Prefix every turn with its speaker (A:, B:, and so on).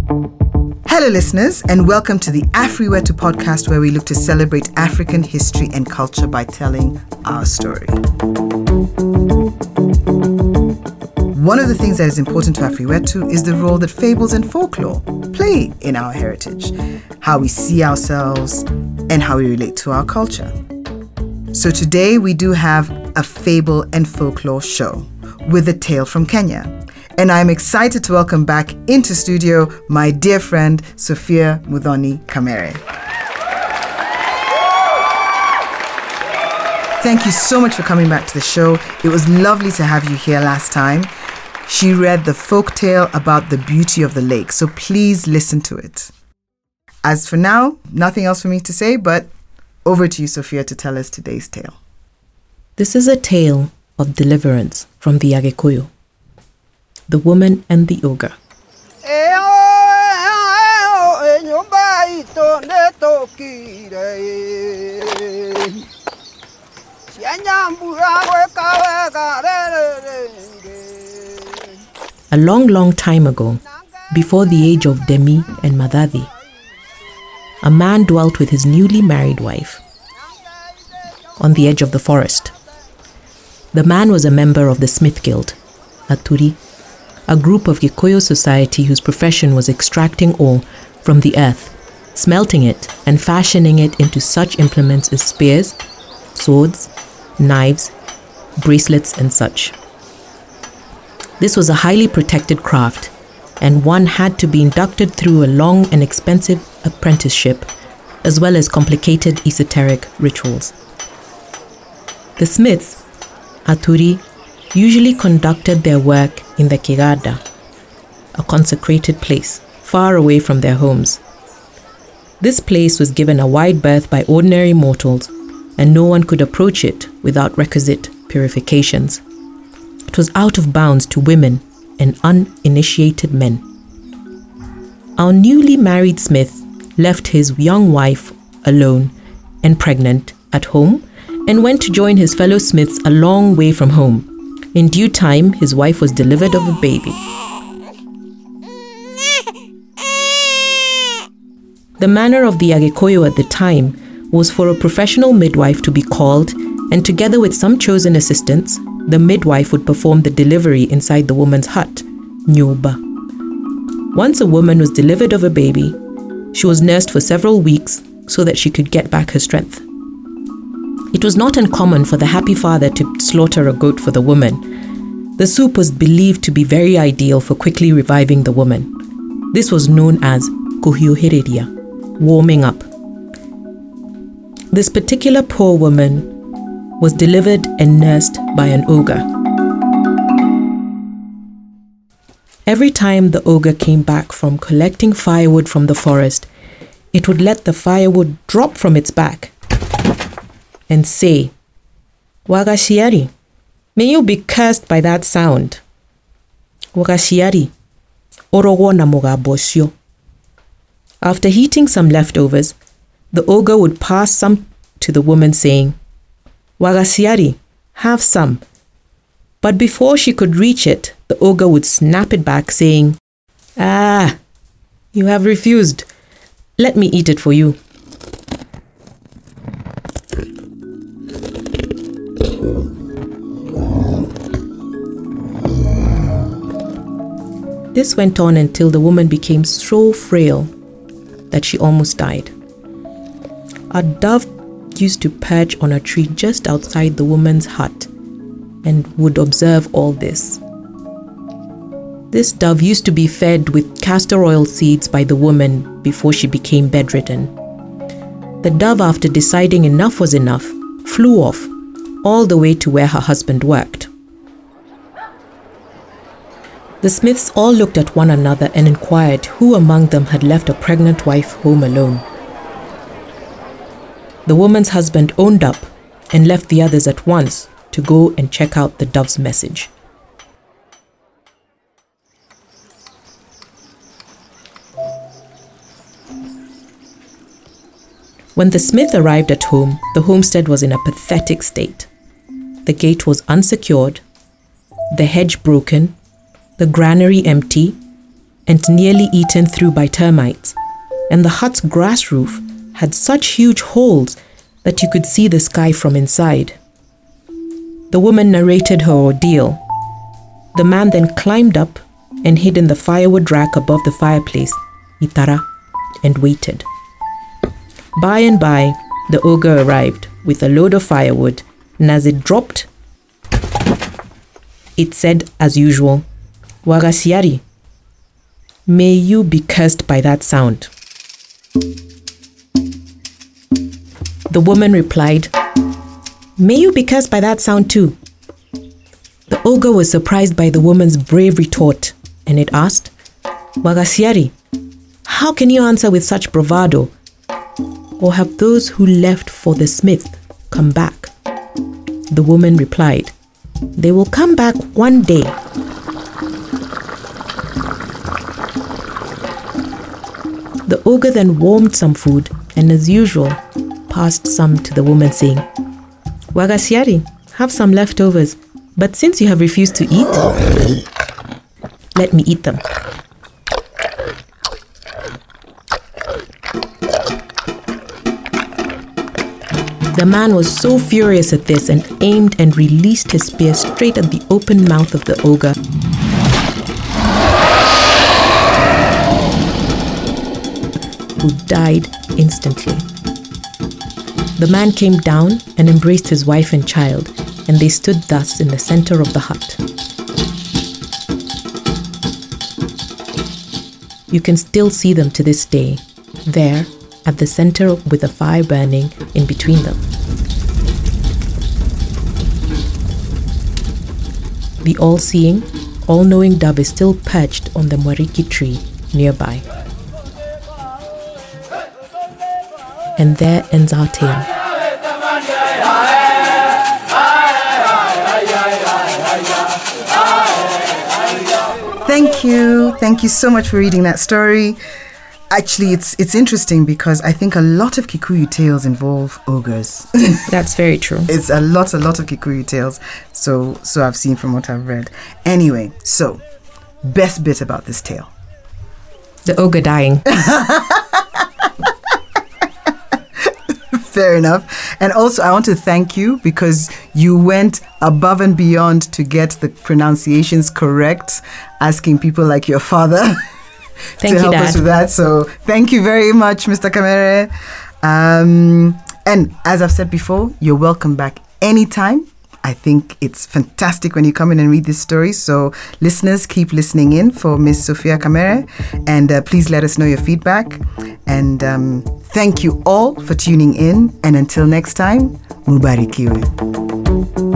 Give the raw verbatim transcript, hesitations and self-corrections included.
A: Hello listeners, and welcome to the Afriwetu podcast, where we look to celebrate African history and culture by telling our story. One of the things that is important to Afriwetu is the role that fables and folklore play in our heritage, how we see ourselves, and how we relate to our culture. So today we do have a fable and folklore show with a tale from Kenya. And I'm excited to welcome back into studio my dear friend, Sophia Muthoni Kamere. Thank you so much for coming back to the show. It was lovely to have you here last time. She read the folk tale about the beauty of the lake, so please listen to it. As for now, nothing else for me to say, but over to you, Sophia, to tell us today's tale.
B: This is a tale of deliverance from the Agikuyu. The Woman and the Ogre. A long, long time ago, before the age of Demi and Madhavi, a man dwelt with his newly married wife on the edge of the forest. The man was a member of the Smith Guild, Aturi, a group of Gikuyu society whose profession was extracting ore from the earth, smelting it and fashioning it into such implements as spears, swords, knives, bracelets, and such. This was a highly protected craft, and one had to be inducted through a long and expensive apprenticeship, as well as complicated esoteric rituals. The Smiths, Aturi, usually conducted their work in the Kigada, a consecrated place far away from their homes. This place was given a wide berth by ordinary mortals, and no one could approach it without requisite purifications. It was out of bounds to women and uninitiated men. Our newly married Smith left his young wife alone and pregnant at home and went to join his fellow Smiths a long way from home. In due time, his wife was delivered of a baby. The manner of the Agikuyu at the time was for a professional midwife to be called, and together with some chosen assistants, the midwife would perform the delivery inside the woman's hut, Nyoba. Once a woman was delivered of a baby, she was nursed for several weeks so that she could get back her strength. It was not uncommon for the happy father to slaughter a goat for the woman. The soup was believed to be very ideal for quickly reviving the woman. This was known as kuhiohereria, warming up. This particular poor woman was delivered and nursed by an ogre. Every time the ogre came back from collecting firewood from the forest, it would let the firewood drop from its back and say, "Wagashiari, may you be cursed by that sound. Wagashiari, orogo na mogabosyo." After heating some leftovers, the ogre would pass some to the woman saying, "Wagashiari, have some." But before she could reach it, the ogre would snap it back saying, "Ah, you have refused. Let me eat it for you." This went on until the woman became so frail that she almost died. A dove used to perch on a tree just outside the woman's hut and would observe all this. This dove used to be fed with castor oil seeds by the woman before she became bedridden. The dove, after deciding enough was enough, flew off all the way to where her husband worked. The Smiths all looked at one another and inquired who among them had left a pregnant wife home alone. The woman's husband owned up and left the others at once to go and check out the dove's message. When the Smith arrived at home, the homestead was in a pathetic state. The gate was unsecured, the hedge broken, the granary empty, and nearly eaten through by termites, and the hut's grass roof had such huge holes that you could see the sky from inside. The woman narrated her ordeal. The man then climbed up and hid in the firewood rack above the fireplace, Itara, and waited. By and by, the ogre arrived with a load of firewood, and as it dropped, it said as usual, "Wagasiari, may you be cursed by that sound." The woman replied, "May you be cursed by that sound too." The ogre was surprised by the woman's brave retort, and it asked, "Wagasiari, how can you answer with such bravado? Or have those who left for the smith come back?" The woman replied, "They will come back one day." The ogre then warmed some food and, as usual, passed some to the woman, saying, "Wagasiari, have some leftovers, but since you have refused to eat, let me eat them." The man was so furious at this and aimed and released his spear straight at the open mouth of the ogre. Who died instantly. The man came down and embraced his wife and child, and they stood thus in the center of the hut. You can still see them to this day, there at the center with a fire burning in between them. The all-seeing, all-knowing dove is still perched on the mwariki tree nearby. And there ends our tale.
A: Thank you. Thank you so much for reading that story. Actually, it's it's interesting because I think a lot of Kikuyu tales involve ogres.
B: That's very true.
A: It's a lot, a lot of Kikuyu tales. So, so I've seen from what I've read. Anyway, so best bit about this tale.
B: The ogre dying.
A: Fair enough. And also, I want to thank you because you went above and beyond to get the pronunciations correct, asking people like your father
B: Thank
A: to
B: you,
A: help
B: Dad.
A: us with that. So thank you very much, Mister Kamere. Um, and as I've said before, you're welcome back anytime. I think it's fantastic when you come in and read this story. So listeners, keep listening in for Miss Sophia Kamere, and uh, please let us know your feedback. And um, thank you all for tuning in. And until next time, Mubarikiwe.